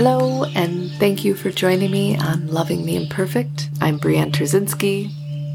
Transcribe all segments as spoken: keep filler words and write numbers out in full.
Hello, and thank you for joining me on Loving the Imperfect. I'm Brianne Trzynski.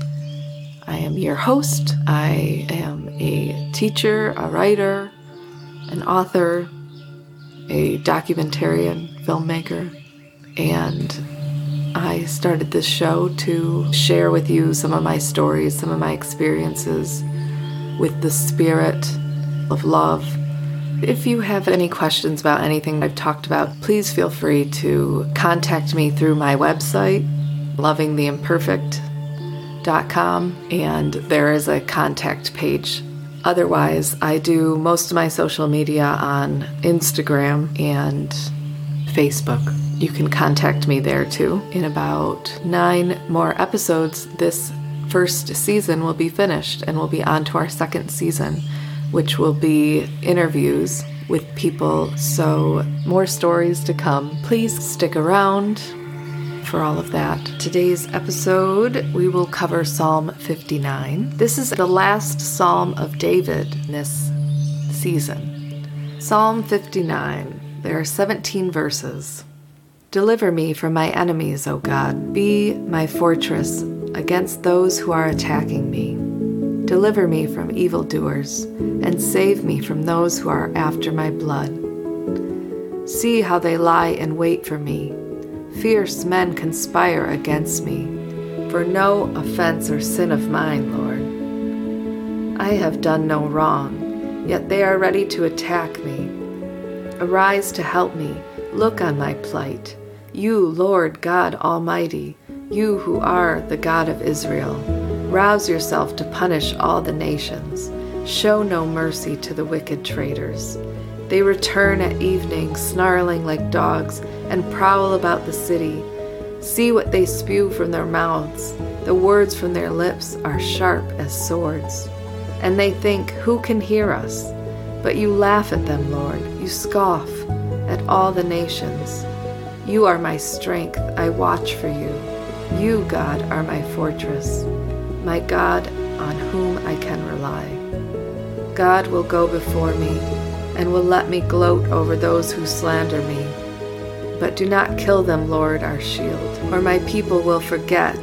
I am your host. I am a teacher, a writer, an author, a documentarian, filmmaker, and I started this show to share with you some of my stories, some of my experiences with the spirit of love. If you have any questions about anything I've talked about, please feel free to contact me through my website, loving the imperfect dot com, and there is a contact page. Otherwise, I do most of my social media on Instagram and Facebook. You can contact me there too. In about nine more episodes, this first season will be finished and we'll be on to our second season, which will be interviews with people. So more stories to come. Please stick around for all of that. Today's episode, we will cover Psalm fifty-nine. This is the last Psalm of David in this season. Psalm fifty-nine. There are seventeen verses. Deliver me from my enemies, O God. Be my fortress against those who are attacking me. Deliver me from evildoers, and save me from those who are after my blood. See how they lie in wait for me. Fierce men conspire against me, for no offense or sin of mine, Lord. I have done no wrong, yet they are ready to attack me. Arise to help me. Look on my plight. You, Lord God Almighty, you who are the God of Israel. Rouse yourself to punish all the nations. Show no mercy to the wicked traitors. They return at evening, snarling like dogs, and prowl about the city. See what they spew from their mouths. The words from their lips are sharp as swords. And they think, who can hear us? But you laugh at them, Lord. You scoff at all the nations. You are my strength. I watch for you. You, God, are my fortress, my God on whom I can rely. God will go before me and will let me gloat over those who slander me. But do not kill them, Lord, our shield, or my people will forget.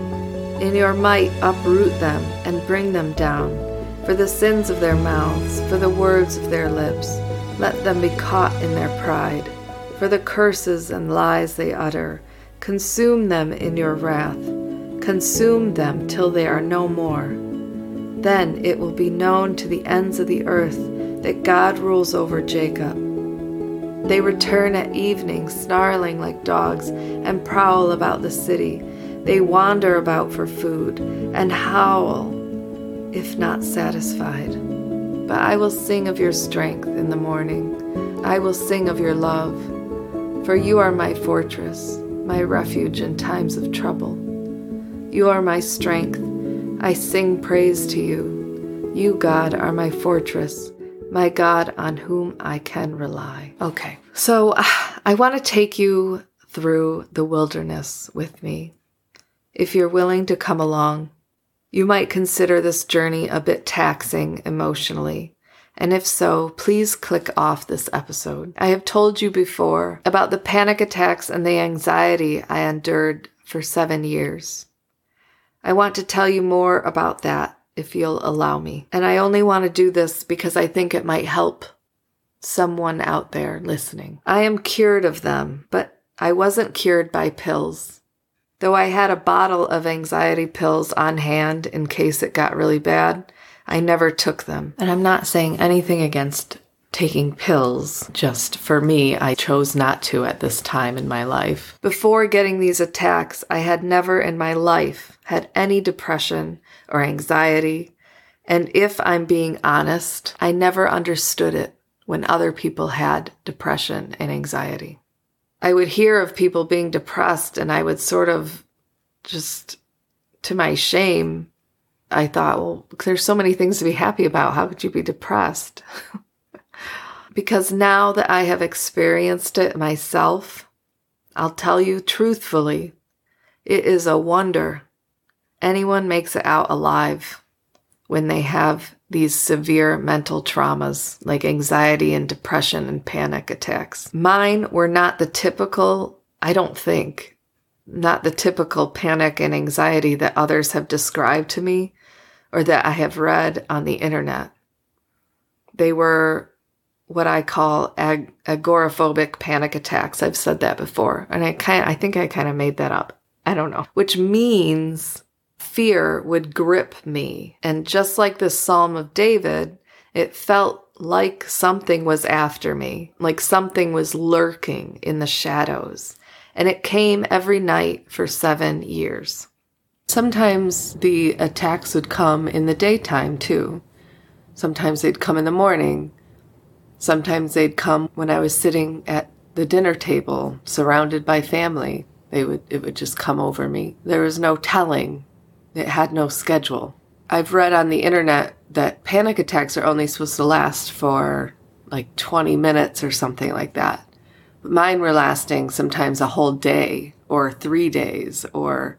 In your might uproot them and bring them down. For the sins of their mouths, for the words of their lips, let them be caught in their pride. For the curses and lies they utter, consume them in your wrath. Consume them till they are no more. Then it will be known to the ends of the earth that God rules over Jacob. They return at evening, snarling like dogs, and prowl about the city. They wander about for food, and howl, if not satisfied. But I will sing of your strength in the morning. I will sing of your love. For you are my fortress, my refuge in times of trouble. You are my strength. I sing praise to you. You, God, are my fortress, my God on whom I can rely. Okay, so uh, I want to take you through the wilderness with me. If you're willing to come along, you might consider this journey a bit taxing emotionally. And if so, please click off this episode. I have told you before about the panic attacks and the anxiety I endured for seven years. I want to tell you more about that if you'll allow me. And I only want to do this because I think it might help someone out there listening. I am cured of them, but I wasn't cured by pills. Though I had a bottle of anxiety pills on hand in case it got really bad, I never took them. And I'm not saying anything against taking pills. Just for me, I chose not to at this time in my life. Before getting these attacks, I had never in my life had any depression or anxiety. And if I'm being honest, I never understood it when other people had depression and anxiety. I would hear of people being depressed and I would sort of just, to my shame, I thought, well, there's so many things to be happy about. How could you be depressed? Because now that I have experienced it myself, I'll tell you truthfully, it is a wonder anyone makes it out alive when they have these severe mental traumas like anxiety and depression and panic attacks. Mine were not the typical, I don't think, not the typical panic and anxiety that others have described to me or that I have read on the internet. They were what I call ag- agoraphobic panic attacks. I've said that before, and I kind I think I kind of made that up. I don't know. Which means fear would grip me. And just like this Psalm of David, it felt like something was after me, like something was lurking in the shadows. And it came every night for seven years. Sometimes the attacks would come in the daytime too. Sometimes they'd come in the morning. Sometimes they'd come when I was sitting at the dinner table, surrounded by family. They would, it would just come over me. There was no telling. It had no schedule. I've read on the internet that panic attacks are only supposed to last for like twenty minutes or something like that. But mine were lasting sometimes a whole day or three days or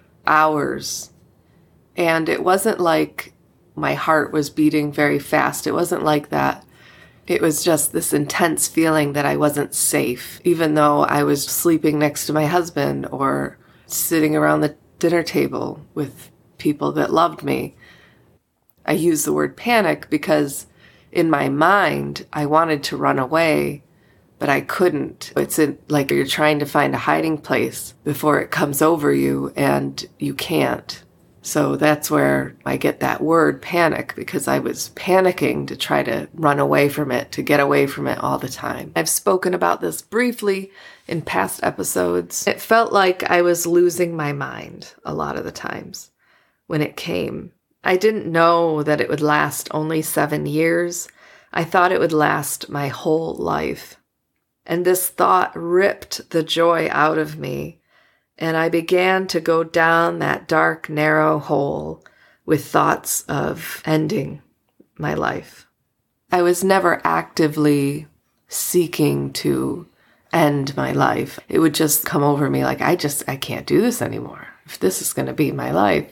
hours. And it wasn't like my heart was beating very fast. It wasn't like that. It was just this intense feeling that I wasn't safe, even though I was sleeping next to my husband or sitting around the dinner table with people that loved me. I use the word panic because in my mind, I wanted to run away, but I couldn't. It's in, like you're trying to find a hiding place before it comes over you and you can't. So that's where I get that word panic, because I was panicking to try to run away from it, to get away from it all the time. I've spoken about this briefly in past episodes. It felt like I was losing my mind a lot of the times when it came. I didn't know that it would last only seven years. I thought it would last my whole life. And this thought ripped the joy out of me. And I began to go down that dark, narrow hole with thoughts of ending my life. I was never actively seeking to end my life. It would just come over me like, I just, I can't do this anymore. If this is going to be my life,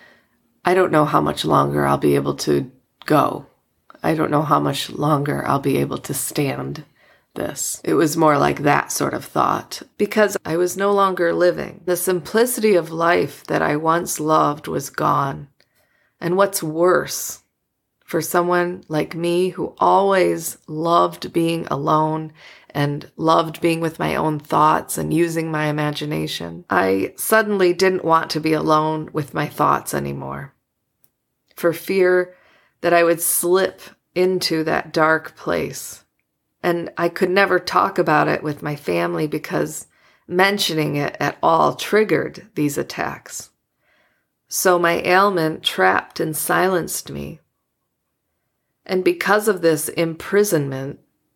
I don't know how much longer I'll be able to go. I don't know how much longer I'll be able to stand this. It was more like that sort of thought, because I was no longer living. The simplicity of life that I once loved was gone. And what's worse, for someone like me who always loved being alone and loved being with my own thoughts and using my imagination, I suddenly didn't want to be alone with my thoughts anymore, for fear that I would slip into that dark place. And I could never talk about it with my family because mentioning it at all triggered these attacks. So my ailment trapped and silenced me. And because of this imprisonment,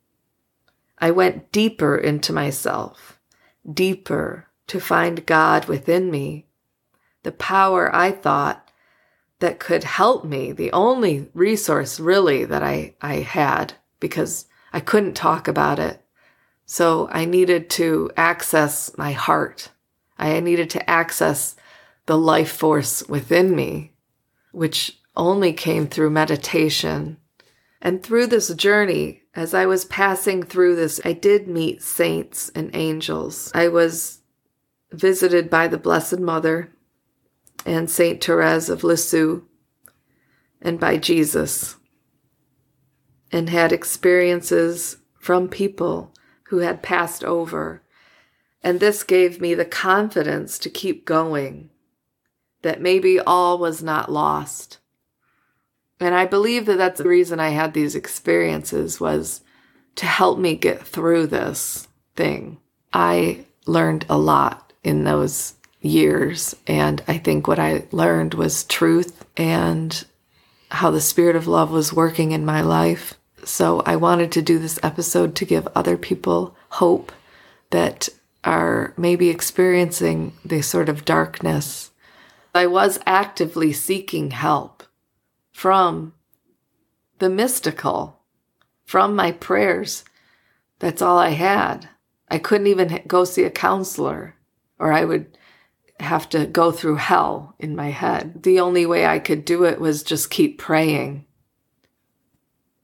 I went deeper into myself, deeper to find God within me, the power I thought that could help me, the only resource really that I, I had, because I couldn't talk about it. So I needed to access my heart. I needed to access the life force within me, which only came through meditation. And through this journey, as I was passing through this, I did meet saints and angels. I was visited by the Blessed Mother and Saint Therese of Lisieux and by Jesus, and had experiences from people who had passed over. And this gave me the confidence to keep going, that maybe all was not lost. And I believe that that's the reason I had these experiences, was to help me get through this thing. I learned a lot in those years, and I think what I learned was truth and how the Spirit of Love was working in my life. So I wanted to do this episode to give other people hope that are maybe experiencing this sort of darkness. I was actively seeking help from the mystical, from my prayers. That's all I had. I couldn't even go see a counselor, or I would have to go through hell in my head. The only way I could do it was just keep praying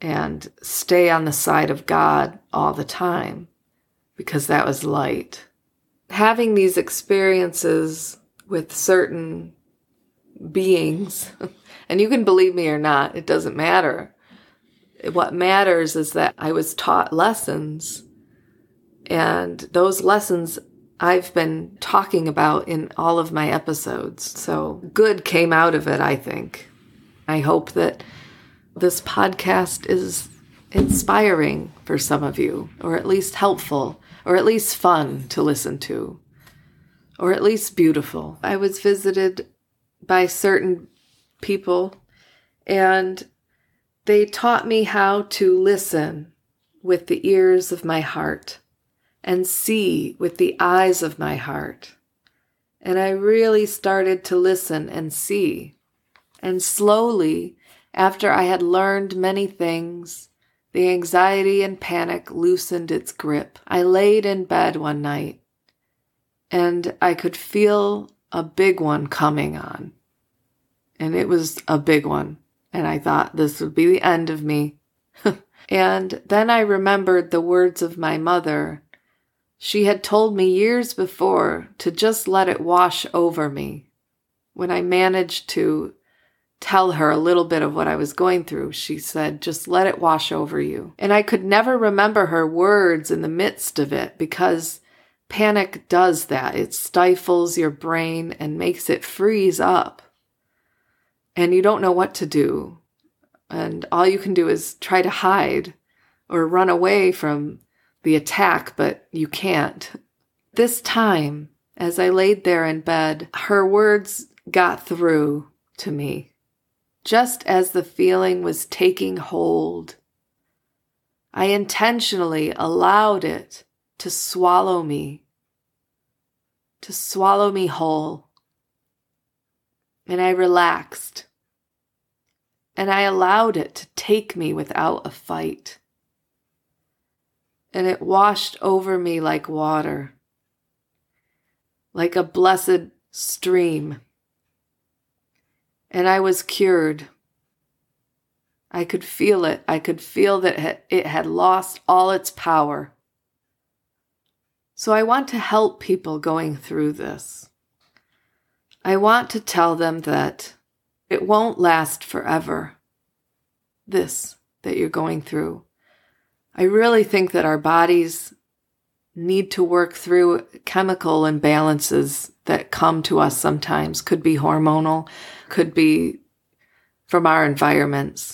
and stay on the side of God all the time, because that was light. Having these experiences with certain beings, and you can believe me or not, it doesn't matter. What matters is that I was taught lessons, and those lessons I've been talking about in all of my episodes. So good came out of it, I think. I hope that this podcast is inspiring for some of you, or at least helpful, or at least fun to listen to, or at least beautiful. I was visited by certain people, and they taught me how to listen with the ears of my heart and see with the eyes of my heart. And I really started to listen and see. And slowly, after I had learned many things, the anxiety and panic loosened its grip. I laid in bed one night, and I could feel a big one coming on. And it was a big one. And I thought this would be the end of me. And then I remembered the words of my mother. She had told me years before to just let it wash over me. When I managed to tell her a little bit of what I was going through, she said, just let it wash over you. And I could never remember her words in the midst of it, because panic does that. It stifles your brain and makes it freeze up. And you don't know what to do. And all you can do is try to hide or run away from the attack, but you can't. This time, as I laid there in bed, her words got through to me. Just as the feeling was taking hold, I intentionally allowed it to swallow me, to swallow me whole. And I relaxed, and I allowed it to take me without a fight. And it washed over me like water, like a blessed stream. And I was cured. I could feel it. I could feel that it had lost all its power. So I want to help people going through this. I want to tell them that it won't last forever, this that you're going through. I really think that our bodies need to work through chemical imbalances that come to us sometimes. Could be hormonal, could be from our environments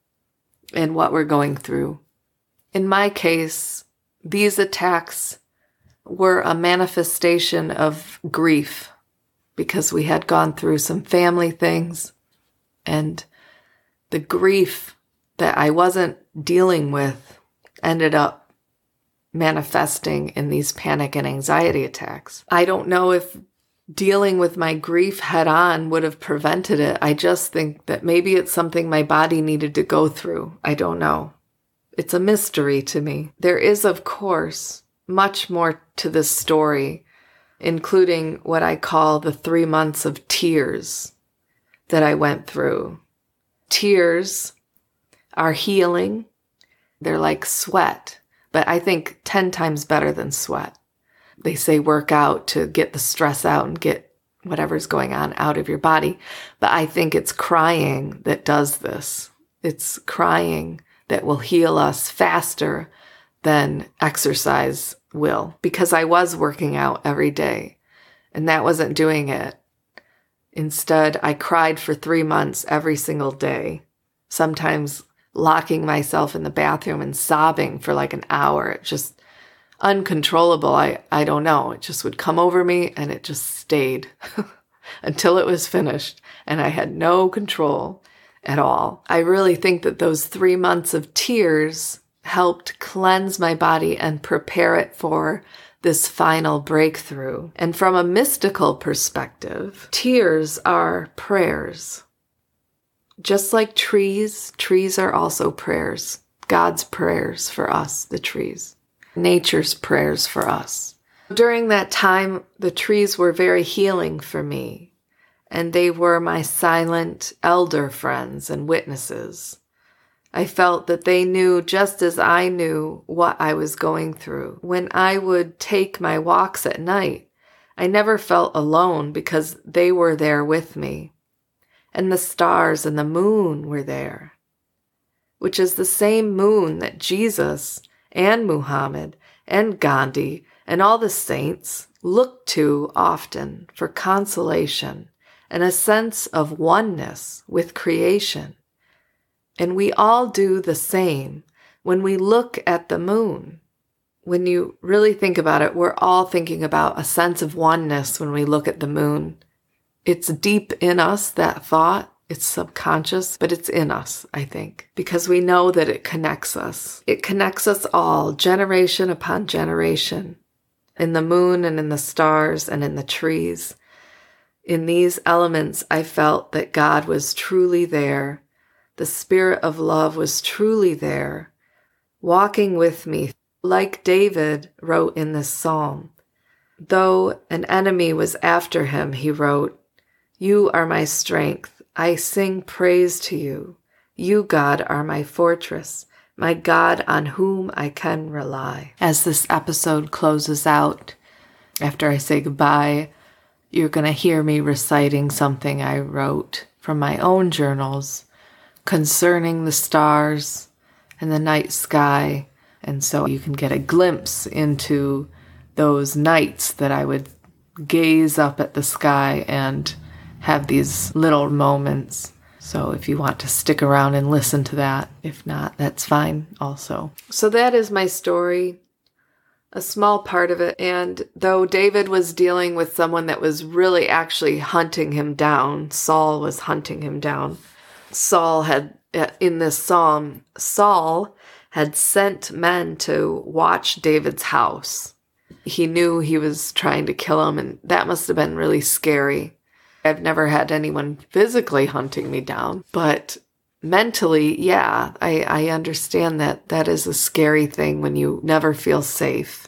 and what we're going through. In my case, these attacks were a manifestation of grief, because we had gone through some family things, and the grief that I wasn't dealing with ended up manifesting in these panic and anxiety attacks. I don't know if dealing with my grief head on would have prevented it. I just think that maybe it's something my body needed to go through. I don't know. It's a mystery to me. There is, of course, much more to this story, including what I call the three months of tears that I went through. Tears are healing. They're like sweat, but I think ten times better than sweat. They say work out to get the stress out and get whatever's going on out of your body. But I think it's crying that does this. It's crying that will heal us faster than exercise will. Because I was working out every day, and that wasn't doing it. Instead, I cried for three months every single day, sometimes locking myself in the bathroom and sobbing for like an hour. It just uncontrollable. I, I don't know. It just would come over me, and it just stayed until it was finished, and I had no control at all. I really think that those three months of tears helped cleanse my body and prepare it for this final breakthrough. And from a mystical perspective, tears are prayers. Just like trees, trees are also prayers. God's prayers for us, the trees. Nature's prayers for us. During that time, the trees were very healing for me, and they were my silent elder friends and witnesses. I felt that they knew just as I knew what I was going through. When I would take my walks at night, I never felt alone because they were there with me. And the stars and the moon were there, which is the same moon that Jesus and Muhammad and Gandhi and all the saints looked to often for consolation and a sense of oneness with creation. And we all do the same when we look at the moon. When you really think about it, we're all thinking about a sense of oneness when we look at the moon. It's deep in us, that thought. It's subconscious, but it's in us, I think, because we know that it connects us. It connects us all, generation upon generation, in the moon and in the stars and in the trees. In these elements, I felt that God was truly there. The spirit of love was truly there, walking with me, like David wrote in this psalm. Though an enemy was after him, he wrote, "You are my strength. I sing praise to you. You, God, are my fortress, my God on whom I can rely." As this episode closes out, after I say goodbye, you're going to hear me reciting something I wrote from my own journals concerning the stars and the night sky. And so you can get a glimpse into those nights that I would gaze up at the sky and have these little moments. So if you want to stick around and listen to that, if not, that's fine also. So that is my story, a small part of it. And though David was dealing with someone that was really actually hunting him down, Saul was hunting him down. Saul had, in this psalm, Saul had sent men to watch David's house. He knew he was trying to kill him, and that must have been really scary. I've never had anyone physically hunting me down, but mentally, yeah, I, I understand that that is a scary thing when you never feel safe.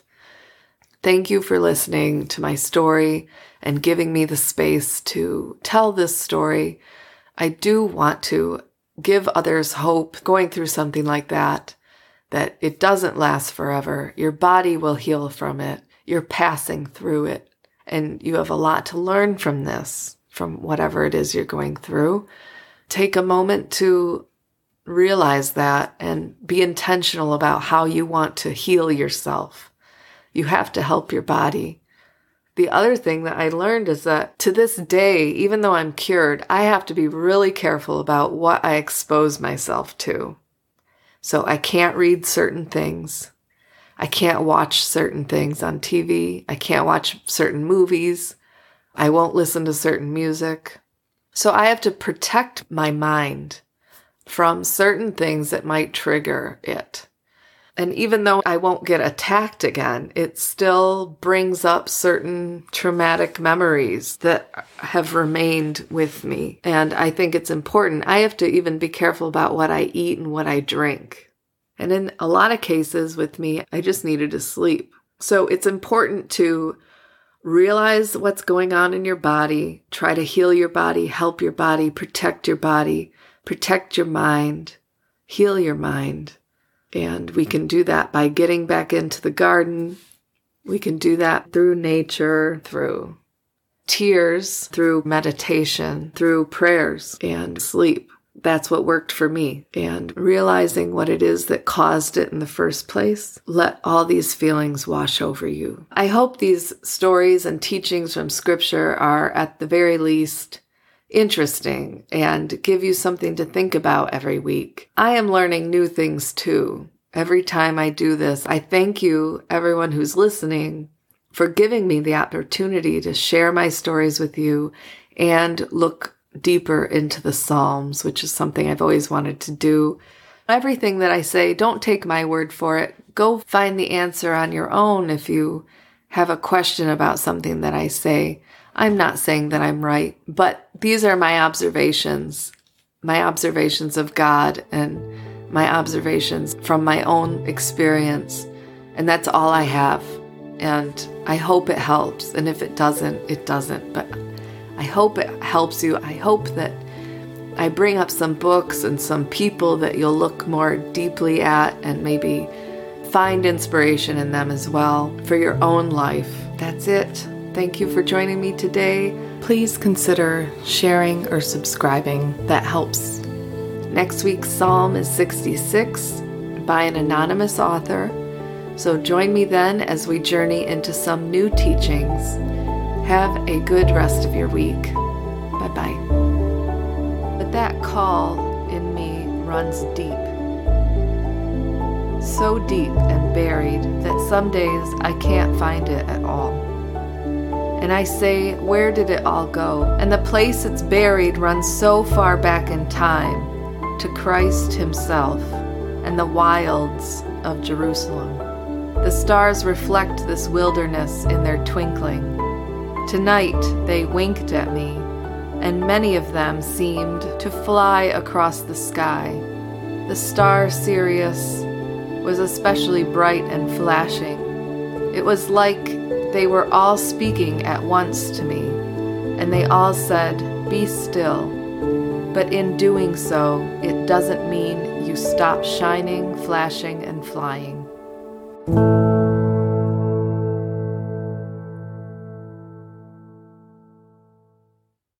Thank you for listening to my story and giving me the space to tell this story. I do want to give others hope going through something like that, that it doesn't last forever. Your body will heal from it. You're passing through it. And you have a lot to learn from this, from whatever it is you're going through. Take a moment to realize that and be intentional about how you want to heal yourself. You have to help your body. The other thing that I learned is that to this day, even though I'm cured, I have to be really careful about what I expose myself to. So I can't read certain things. I can't watch certain things on T V. I can't watch certain movies. I won't listen to certain music. So I have to protect my mind from certain things that might trigger it. And even though I won't get attacked again, it still brings up certain traumatic memories that have remained with me. And I think it's important. I have to even be careful about what I eat and what I drink. And in a lot of cases with me, I just needed to sleep. So it's important to realize what's going on in your body, try to heal your body, help your body, protect your body, protect your mind, heal your mind. And we can do that by getting back into the garden. We can do that through nature, through tears, through meditation, through prayers and sleep. That's what worked for me. And realizing what it is that caused it in the first place, let all these feelings wash over you. I hope these stories and teachings from Scripture are, at the very least, interesting and give you something to think about every week. I am learning new things too. Every time I do this, I thank you, everyone who's listening, for giving me the opportunity to share my stories with you and look deeper into the Psalms, which is something I've always wanted to do. Everything that I say, don't take my word for it. Go find the answer on your own if you have a question about something that I say. I'm not saying that I'm right, but these are my observations, my observations of God and my observations from my own experience. And that's all I have. And I hope it helps. And if it doesn't, it doesn't. But I hope it helps you. I hope that I bring up some books and some people that you'll look more deeply at and maybe find inspiration in them as well for your own life. That's it. Thank you for joining me today. Please consider sharing or subscribing. That helps. Next week's psalm is sixty-six by an anonymous author. So join me then as we journey into some new teachings. Have a good rest of your week. Bye-bye. But that call in me runs deep. So deep and buried that some days I can't find it at all. And I say, where did it all go? And the place it's buried runs so far back in time to Christ himself and the wilds of Jerusalem. The stars reflect this wilderness in their twinkling. Tonight they winked at me, and many of them seemed to fly across the sky. The star Sirius was especially bright and flashing. It was like they were all speaking at once to me, and they all said, "Be still." But in doing so, it doesn't mean you stop shining, flashing, and flying.